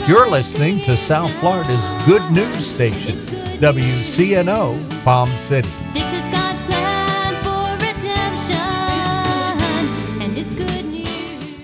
You're listening to South Florida's good news station, WCNO Palm City. This is God's plan for redemption, and it's good news.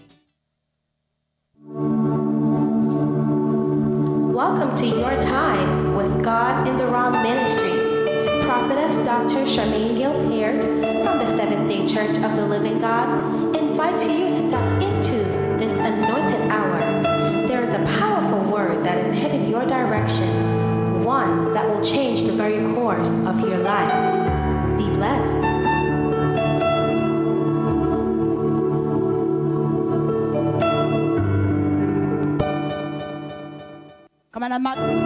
Welcome to Your Time with God in the Wrong Ministries. Prophetess Dr. Charmaine Gilpert from the Seventh-day Church of the Living God invites you to tap into this anointed hour. There is a powerful word that is headed your direction, one that will change the very course of your life. Be blessed. Come on,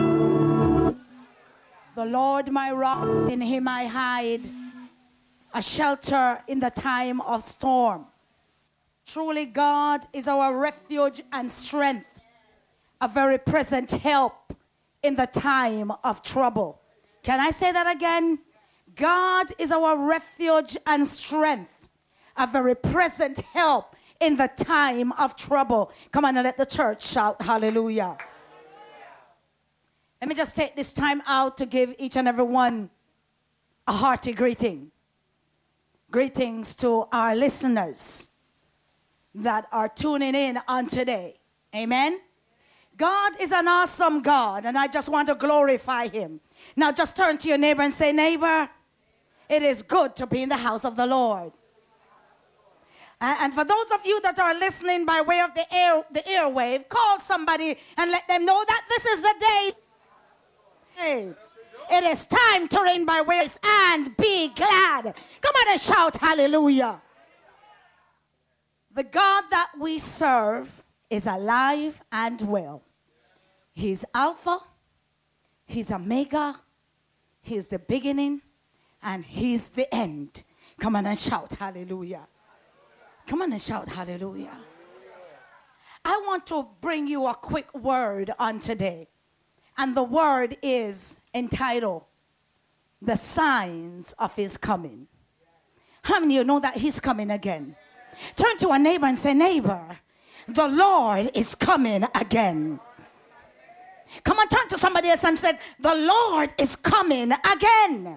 the Lord my rock, in him I hide, a shelter in the time of storm. Truly God is our refuge and strength, a very present help in the time of trouble. Can I say that again? God is our refuge and strength, a very present help in the time of trouble. Come on and let the church shout hallelujah. Let me just take this time out to give each and every one a hearty greeting. Greetings to our listeners that are tuning in on today. Amen. God is an awesome God, and I just want to glorify him. Now just turn to your neighbor and say, neighbor, it is good to be in the house of the Lord. And for those of you that are listening by way of the airwave, call somebody and let them know that this is the day. It is time to reign by ways and be glad. Come on and shout hallelujah. The God that we serve is alive and well. He's Alpha, he's Omega, he's the beginning, and he's the end. Come on and shout hallelujah. Come on and shout hallelujah. I want to bring you a quick word on today. And the word is entitled, The Signs of His Coming. How many of you know that he's coming again? Turn to a neighbor and say, neighbor, the Lord is coming again. Come on, turn to somebody else and say, the Lord is coming again.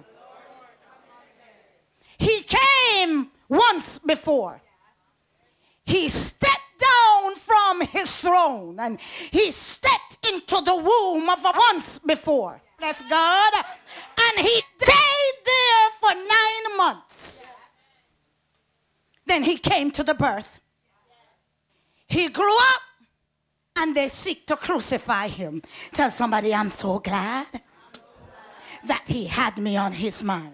He came once before. He stepped down from his throne and he stepped into the womb of a once before. Bless God. And he stayed there for 9 months. Then he came to the birth. He grew up and they seek to crucify him. Tell somebody, I'm so glad that he had me on his mind.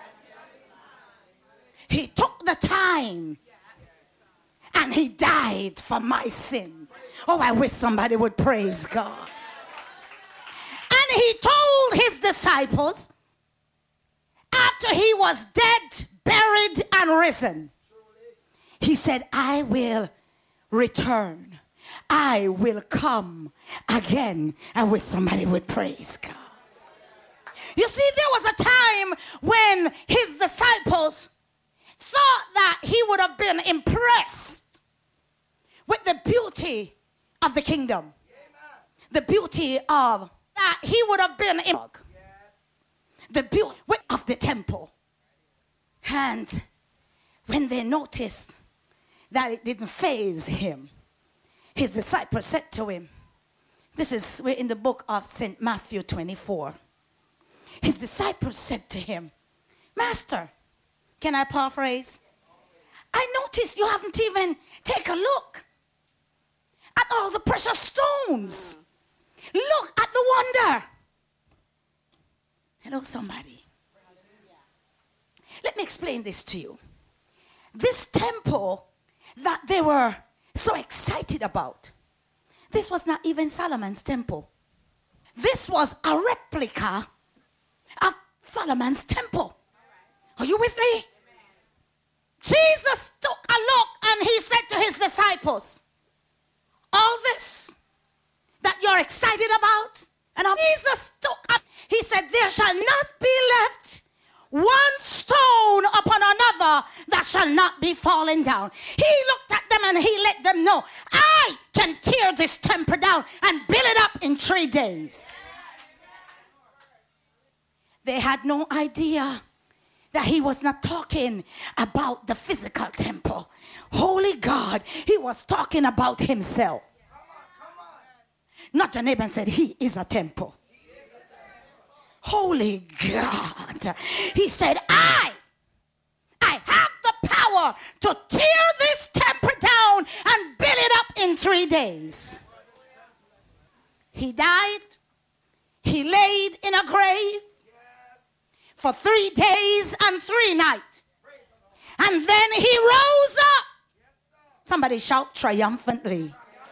He took the time and he died for my sin. Oh, I wish somebody would praise God. And he told his disciples, after he was dead, buried, and risen, he said, I will return. I will come again. I wish somebody would praise God. You see, there was a time when his disciples thought that he would have been impressed with the beauty of the kingdom. The beauty of that he would have been in the beauty of the temple. And when they noticed that it didn't faze him, his disciples said to him, we're in the book of St. Matthew 24. His disciples said to him, Master, can I paraphrase? I noticed you haven't even taken a look at all the precious stones. Look at the wonder. Hello, somebody. Let me explain this to you. This temple that they were so excited about, this was not even Solomon's temple. This was a replica of Solomon's temple. Are you with me? Jesus took a look and he said to his disciples, all this that you're excited about, and Jesus took up, he said, there shall not be left one stone upon another that shall not be fallen down. He looked at them and he let them know, I I can tear this temple down and build it up in 3 days. They had no idea that he was not talking about the physical temple. Holy God, he was talking about himself. Not your neighbor and said, he is a temple. Holy God. He said, I have the power to tear this temple down and build it up in 3 days. He died. He laid in a grave for 3 days and 3 nights. And then he rose up. Somebody shout triumphantly.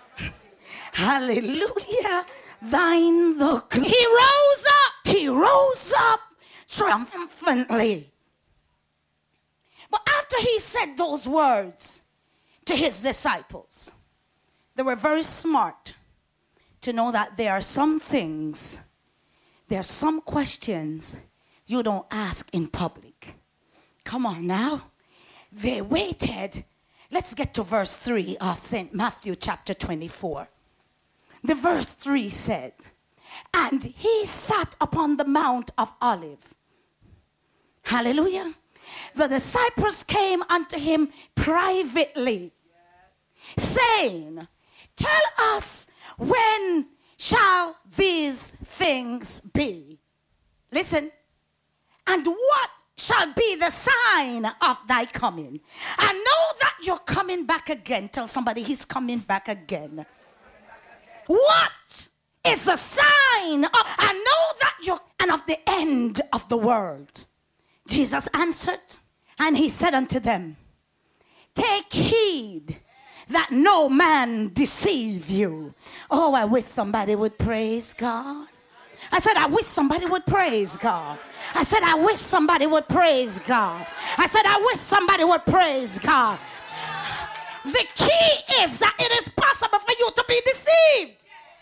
Hallelujah. Thine the glory. He rose up. He rose up triumphantly. But after he said those words to his disciples, they were very smart to know that there are some things, there are some questions you don't ask in public. Come on now. They waited. Let's get to verse 3 of St. Matthew chapter 24. The verse 3 said, and he sat upon the Mount of Olives. Hallelujah. The disciples came unto him privately, saying, tell us, when shall these things be? Listen. And what shall be the sign of thy coming? I know that you're coming back again. Tell somebody he's coming back again. What is the sign of, I know that you're, and of the end of the world? Jesus answered, and he said unto them, take heed that no man deceive you. Oh, I wish somebody would praise God. I said, I wish somebody would praise God. I said, I wish somebody would praise God. I said, I wish somebody would praise God. The key is that it is possible for you to be deceived.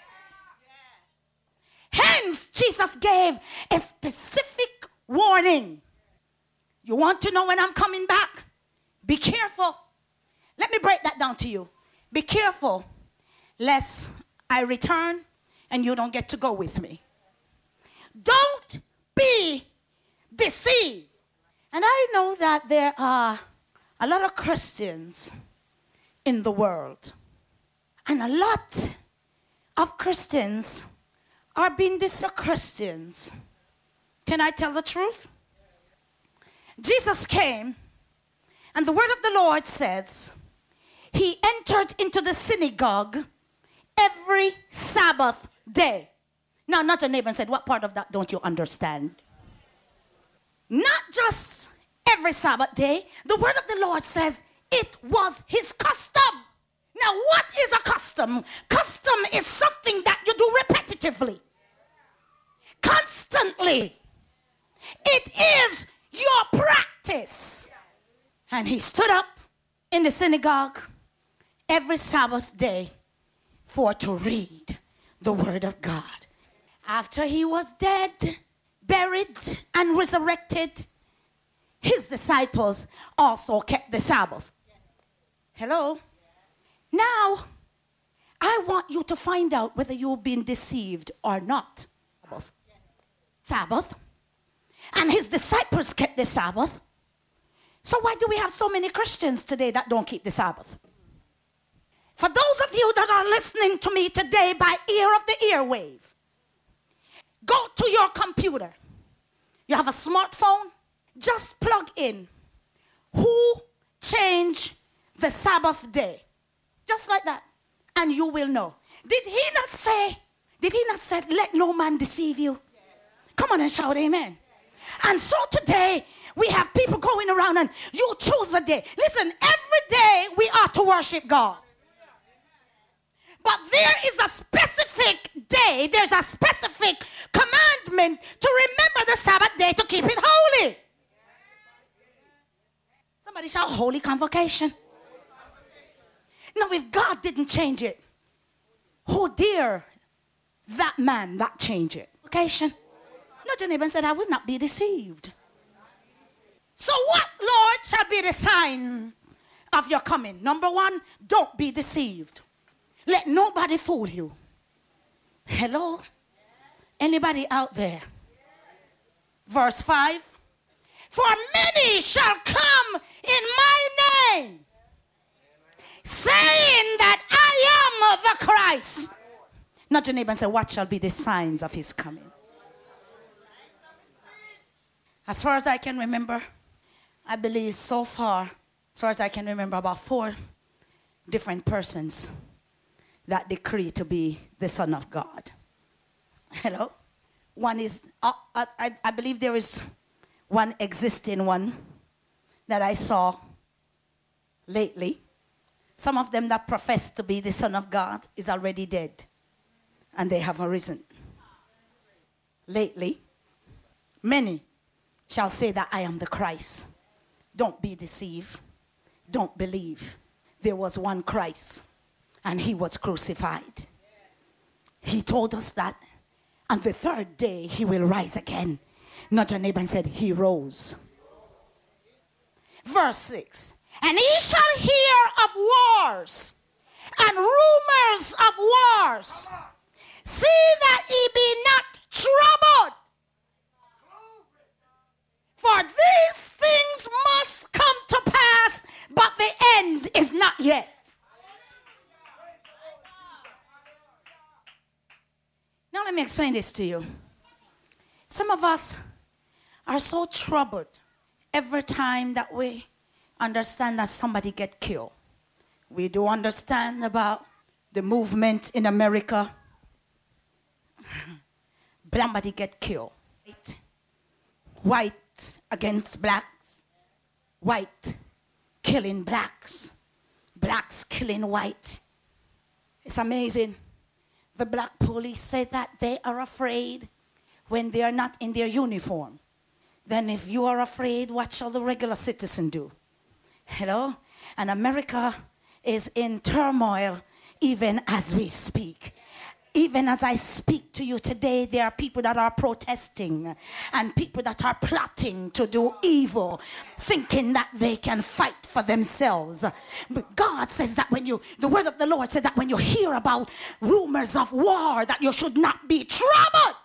Hence, Jesus gave a specific warning. You want to know when I'm coming back? Be careful. Let me break that down to you. Be careful lest I return and you don't get to go with me. Don't be deceived. And I know that there are a lot of Christians in the world. And a lot of Christians are being deceived. Christians. Can I tell the truth? Jesus came, and the word of the Lord says, he entered into the synagogue every Sabbath day. Now, not your neighbor and said, what part of that don't you understand? Not just every Sabbath day. The word of the Lord says it was his custom. Now, what is a custom? Custom is something that you do repetitively, constantly. It is your practice. And he stood up in the synagogue every Sabbath day for to read the word of God. After he was dead, buried, and resurrected, his disciples also kept the Sabbath. Hello? Now, I want you to find out whether you've been deceived or not. Sabbath. And his disciples kept the Sabbath. So why do we have so many Christians today that don't keep the Sabbath? For those of you that are listening to me today by ear of the airwave, go to your computer. You have a smartphone? Just plug in who changed the Sabbath day. Just like that. And you will know. Did he not say, let no man deceive you? Come on and shout amen. And so today, we have people going around and you choose a day. Listen, every day we are to worship God. But there is a specific day, there's a specific commandment to remember the Sabbath day to keep it holy. Somebody shout holy convocation. Now, if God didn't change it, who dare that man that changed it? Occasion. Not your neighbor and said, I will not be deceived. So what, Lord, shall be the sign of your coming? Number one, don't be deceived. Let nobody fool you. Hello? Anybody out there? Verse 5. For many shall come in my name, saying that I am the Christ. Not your neighbor and say, what shall be the signs of his coming? As far as I can remember, I believe so far, as far as I can remember, about 4 different persons that decree to be the Son of God. Hello? One is, I believe there is one existing one that I saw lately. Some of them that profess to be the Son of God is already dead, and they have arisen. Lately, many shall say that I am the Christ. Don't be deceived. Don't believe. There was one Christ, and he was crucified. He told us that on the 3rd day he will rise again. Not your neighbor and said, he rose. Verse 6. And ye shall hear of wars and rumors of wars. See that ye be not troubled. For these things must come to pass, but the end is not yet. Now let me explain this to you. Some of us are so troubled every time that we understand that somebody get killed. We do understand about the movement in America. Somebody get killed. White against blacks. White killing blacks. Blacks killing white. It's amazing. The black police say that they are afraid when they are not in their uniform. Then if you are afraid, what shall the regular citizen do? Hello? And America is in turmoil even as we speak. Even as I speak to you today, there are people that are protesting and people that are plotting to do evil, thinking that they can fight for themselves. But God says that the word of the Lord says that when you hear about rumors of war, that you should not be troubled.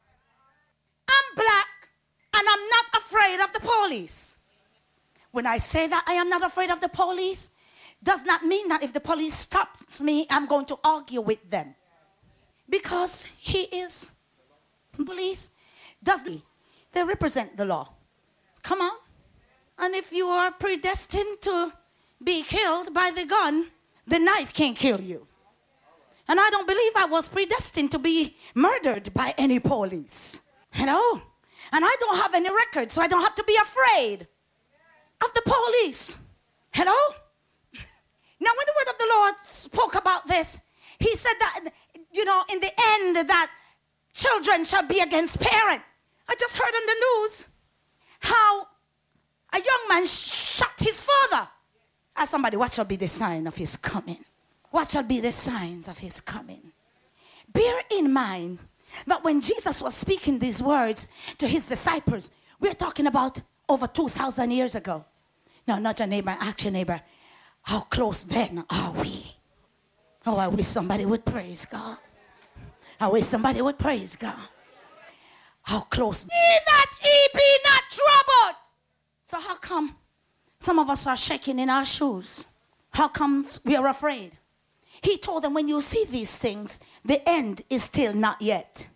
I'm black and I'm not afraid of the police. When I say that I am not afraid of the police, does not mean that if the police stops me, I'm going to argue with them. Because he is police, doesn't he? They represent the law. Come on. And if you are predestined to be killed by the gun, the knife can't kill you. And I don't believe I was predestined to be murdered by any police. Hello? And I don't have any record, so I don't have to be afraid of the police. Hello? Now, when the word of the Lord spoke about this, he said that, in the end, that children shall be against parents. I just heard on the news how a young man shot his father. Ask somebody, what shall be the sign of his coming? What shall be the signs of his coming? Bear in mind that when Jesus was speaking these words to his disciples, we're talking about over 2,000 years ago. No, not your neighbor, ask your neighbor, how close then are we? Oh, I wish somebody would praise God. I wish somebody would praise God. How close. See that ye be not troubled. So how come some of us are shaking in our shoes? How comes we are afraid? He told them, when you see these things, the end is still not yet.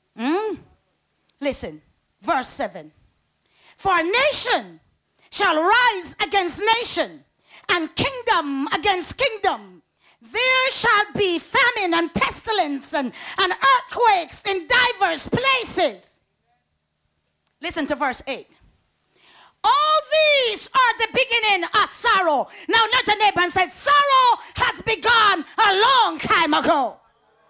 Listen, verse 7. For nation shall rise against nation, and kingdom against kingdom. There shall be famine and pestilence and earthquakes in diverse places. Listen to verse 8. All these are the beginning of sorrow. Now, not a neighbor and said, sorrow has begun a long time ago.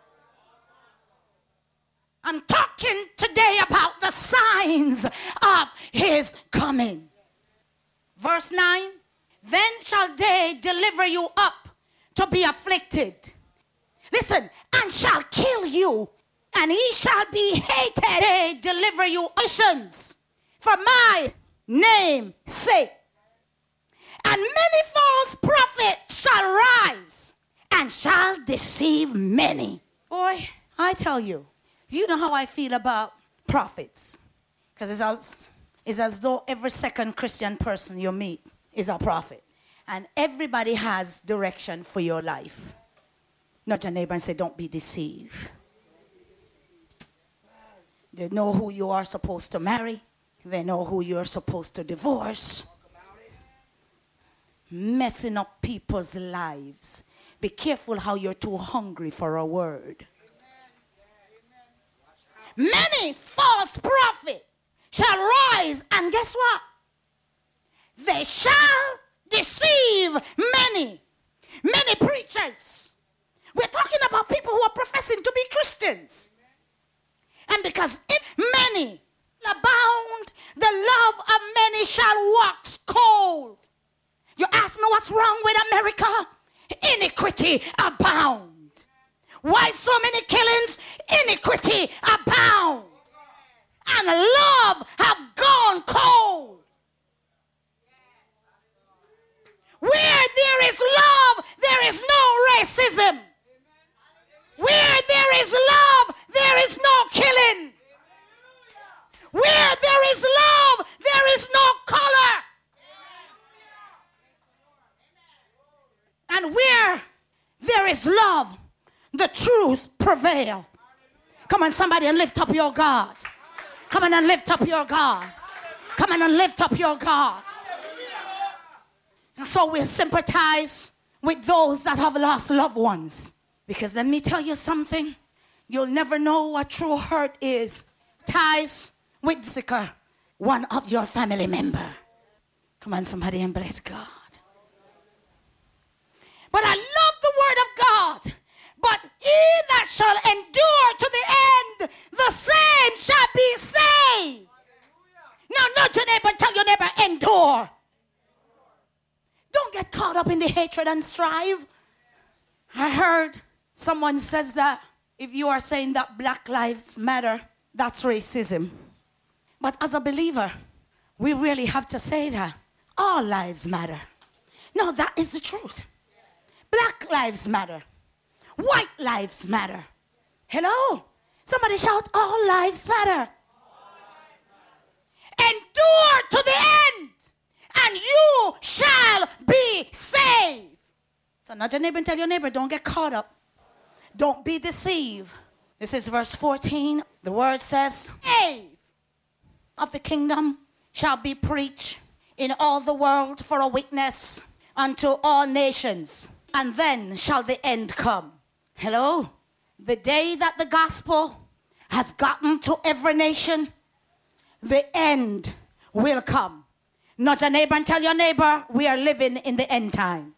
I'm talking today about the signs of his coming. Verse 9. Then shall they deliver you up to be afflicted. Listen, and shall kill you, and ye shall be hated. They deliver you nations for my name's sake. And many false prophets shall rise and shall deceive many. Boy, I tell you, you know how I feel about prophets. Because it's as though every second Christian person you meet is a prophet. And everybody has direction for your life. Nudge your neighbor and say, don't be deceived. They know who you are supposed to marry. They know who you're supposed to divorce. Messing up people's lives. Be careful how you're too hungry for a word. Many false prophets shall rise, and guess what? They shall deceive many. Many preachers. We're talking about people who are professing to be Christians. And because if many abound, the love of many shall wax cold. You ask me what's wrong with America? Iniquity abound. Why so many killings? Iniquity abound. And love have gone cold. Where there is love, there is no racism. Where there is love, there is no killing. Where there is love, there is no color. And where there is love, the truth prevails. Come on, somebody, and lift up your God. Come on and lift up your God. Come on and lift up your God. And so we sympathize with those that have lost loved ones. Because let me tell you something. You'll never know what true hurt is. Ties with sicker, one of your family member. Come on, somebody, and bless God. But I love the word of God. But he that shall endure to the end, the same shall be saved. Now, nudge your neighbor and tell your neighbor, endure. Don't get caught up in the hatred and strife. I heard someone says that if you are saying that Black Lives Matter, that's racism. But as a believer, we really have to say that all lives matter. No, that is the truth. Black lives matter. White lives matter. Hello? Somebody shout, all lives matter. Endure to the end, and you shall be saved. So nudge your neighbor and tell your neighbor, don't get caught up. Don't be deceived. This is verse 14. The word says, "Hey, of the kingdom shall be preached in all the world for a witness unto all nations, and then shall the end come." Hello? The day that the gospel has gotten to every nation, the end will come. Nudge your neighbor and tell your neighbor, we are living in the end time.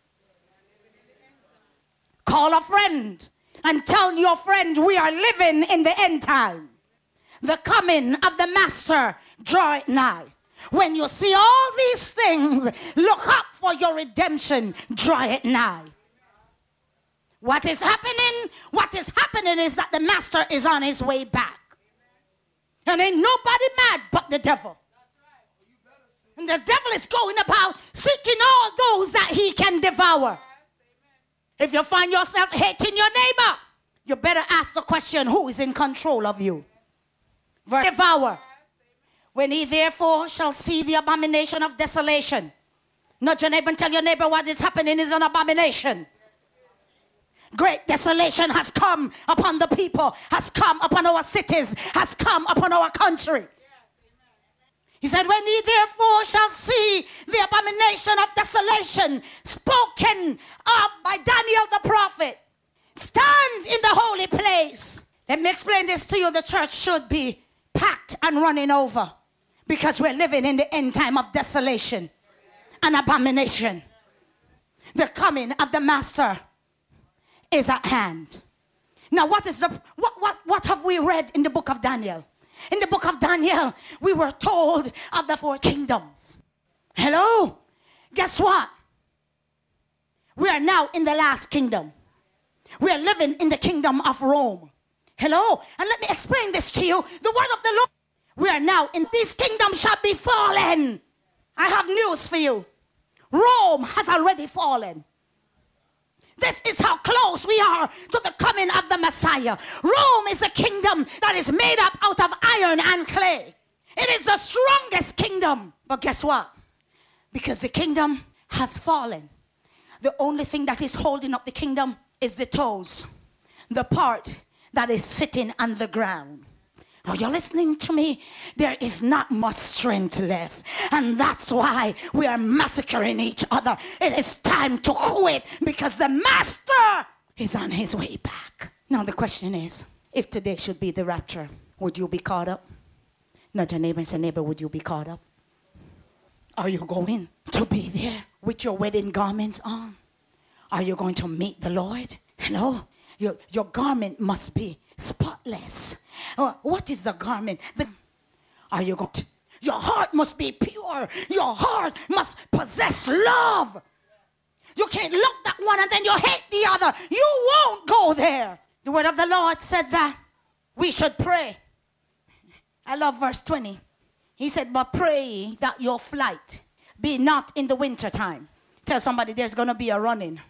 Call a friend and tell your friend, we are living in the end time. The coming of the master draweth nigh. When you see all these things, look up, for your redemption draweth nigh. What is happening? What is happening is that the master is on his way back. And ain't nobody mad but the devil. And the devil is going about seeking all those that he can devour. If you find yourself hating your neighbor, you better ask the question, who is in control of you? Devour. When he therefore shall see the abomination of desolation. Nudge your neighbor and tell your neighbor, what is happening is an abomination. Great desolation has come upon the people, has come upon our cities, has come upon our country. He said, when ye therefore shall see the abomination of desolation spoken of by Daniel the prophet, stand in the holy place. Let me explain this to you. The church should be packed and running over because we're living in the end time of desolation and abomination. The coming of the master is at hand. Now, what have we read in the book of Daniel? In the book of Daniel, we were told of the 4 kingdoms. Hello? Guess what? We are now in the last kingdom. We are living in the kingdom of Rome. Hello? And let me explain this to you. The word of the Lord. We are now in this kingdom shall be fallen. I have news for you. Rome has already fallen. This is how close we are to the coming of the Messiah. Rome is a kingdom that is made up out of iron and clay. It is the strongest kingdom. But guess what? Because the kingdom has fallen, the only thing that is holding up the kingdom is the toes, the part that is sitting on the ground. Are you listening to me? There is not much strength left. And that's why we are massacring each other. It is time to quit because the master is on his way back. Now the question is, if today should be the rapture, would you be caught up? Not your neighbor and say, neighbor, would you be caught up? Are you going to be there with your wedding garments on? Are you going to meet the Lord? Hello? Your garment must be spotless. What is the garment? Are you going to? Your heart must be pure. Your heart must possess love. You can't love that one and then you hate the other. You won't go there. The word of the Lord said that we should pray. I love verse 20. He said, but pray that your flight be not in the winter time. Tell somebody there's going to be a running.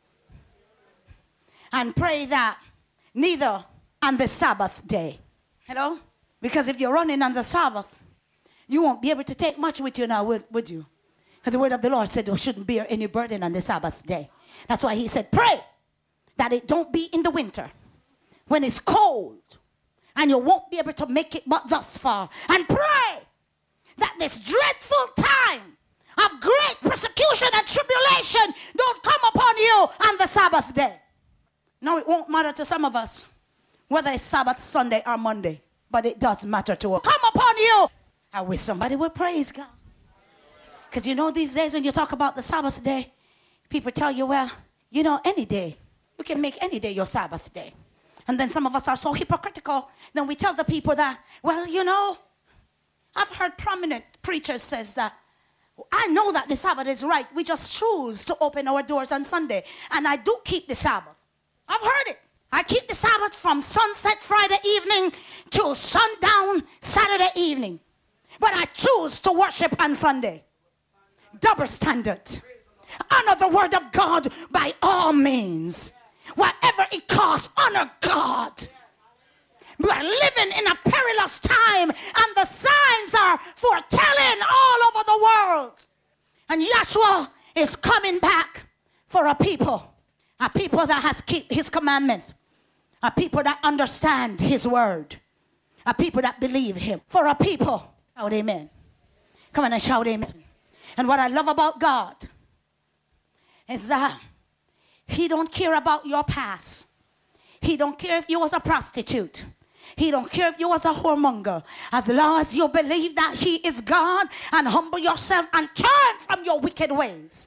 And pray that neither on the Sabbath day. Hello? Because if you're running on the Sabbath, you won't be able to take much with you now, would you? Because the word of the Lord said you shouldn't bear any burden on the Sabbath day. That's why he said, pray that it don't be in the winter when it's cold and you won't be able to make it but thus far. And pray that this dreadful time of great persecution and tribulation don't come upon you on the Sabbath day. Now it won't matter to some of us whether it's Sabbath, Sunday, or Monday, but it does matter to us. Come upon you. I wish somebody would praise God. Because you know these days when you talk about the Sabbath day, people tell you, well, you know, any day. You can make any day your Sabbath day. And then some of us are so hypocritical. Then we tell the people that, well, you know, I've heard prominent preachers says that, I know that the Sabbath is right. We just choose to open our doors on Sunday. And I do keep the Sabbath. I've heard it. I keep the Sabbath from sunset Friday evening to sundown Saturday evening. But I choose to worship on Sunday. Double standard. Honor the word of God by all means. Whatever it costs, honor God. We are living in a perilous time and the signs are foretelling all over the world. And Yahshua is coming back for a people that has kept his commandments, a people that understand his word, a people that believe him, for a people. Shout amen. Come on and shout amen. And what I love about God is that he don't care about your past. He don't care if you was a prostitute. He don't care if you was a whoremonger. As long as you believe that he is God and humble yourself and turn from your wicked ways.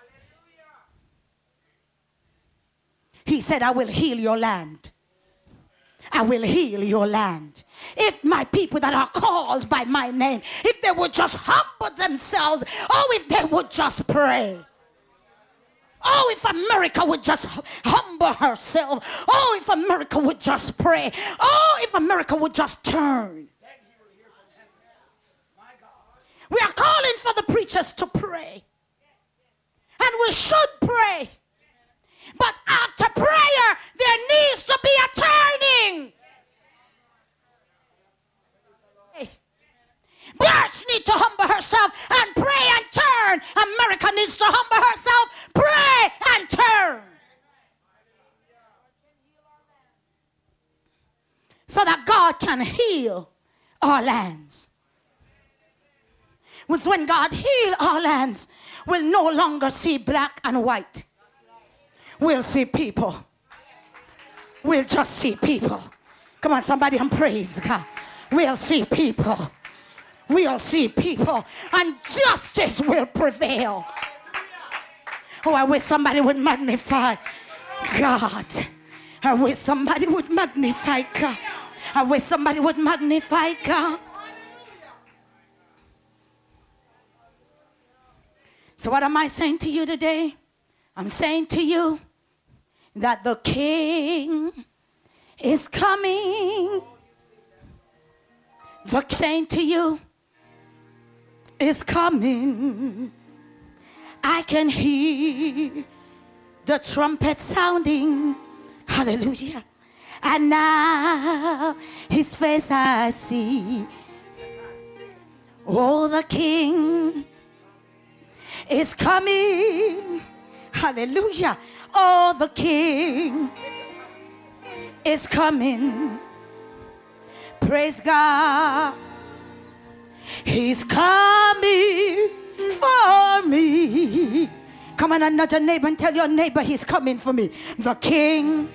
He said, I will heal your land. I will heal your land. If my people that are called by my name, if they would just humble themselves, if they would just pray. If America would just humble herself. If America would just pray. If America would just turn. We are calling for the preachers to pray. And we should pray. But after prayer, there needs to be a turning. Birch needs to humble herself and pray and turn. America needs to humble herself, pray and turn. So that God can heal our lands. When God heals our lands, we'll no longer see black and white. We'll see people. We'll just see people. Come on, somebody, and praise God. We'll see people. We'll see people. And justice will prevail. I wish somebody would magnify God. I wish somebody would magnify God. I wish somebody would magnify God. So what am I saying to you today? I'm saying to you that the King is coming. The saying to you is coming. I can hear the trumpet sounding. Hallelujah. And now his face I see. Oh, the King is coming. Hallelujah. Oh, the King is coming. Praise God. He's coming for me. Come on, another neighbor, and tell your neighbor he's coming for me. The King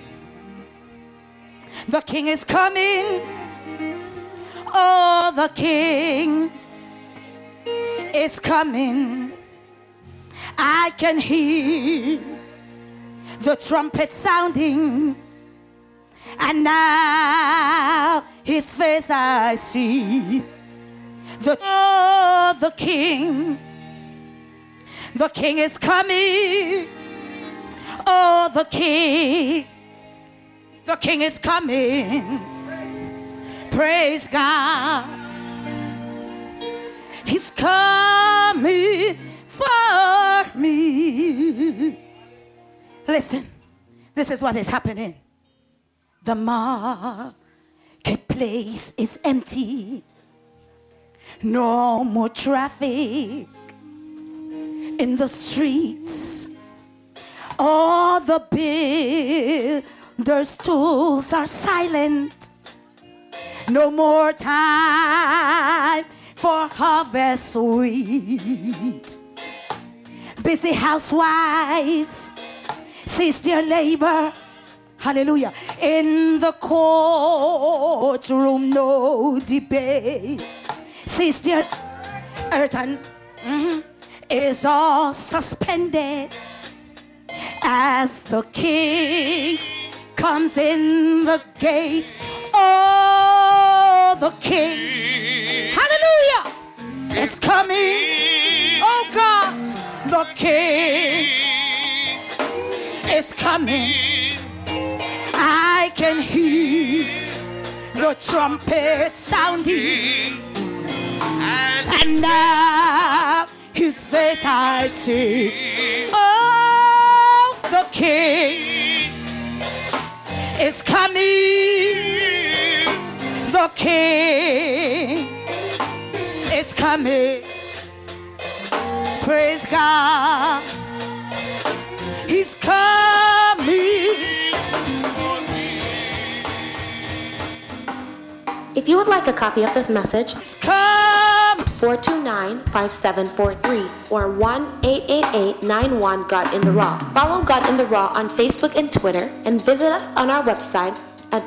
is coming. Oh, the King is coming. I can hear the trumpet sounding, and now his face I see. The King is coming. Oh, the King is coming. Praise God. He's coming for me. Listen, this is what is happening. The marketplace is empty. No more traffic in the streets. All the builders' tools are silent. No more time for harvest wheat. Busy housewives cease their labor. Hallelujah. In the courtroom, no debate. Cease their earth and is all suspended as the King comes in the gate. Oh, the King, hallelujah, is coming. Oh God, the King is coming. I can hear the trumpet sounding, and now his face I see. Oh, the King is coming. The King is coming. Praise God. He's coming. If you would like a copy of this message, Come. 429-5743 or 1-888-91 God in the Raw. Follow God in the Raw on Facebook and Twitter, and visit us on our website at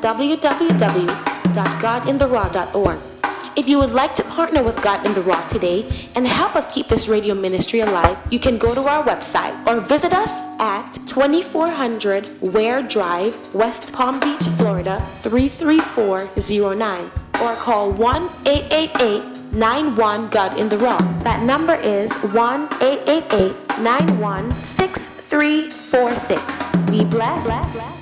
www.godintheraw.org. If you would like to partner with God in the Raw today and help us keep this radio ministry alive, you can go to our website or visit us at 2400 Ware Drive, West Palm Beach, Florida 33409, or call 1-888-91 God in the Raw. That number is 1-888-91-6346. Be blessed.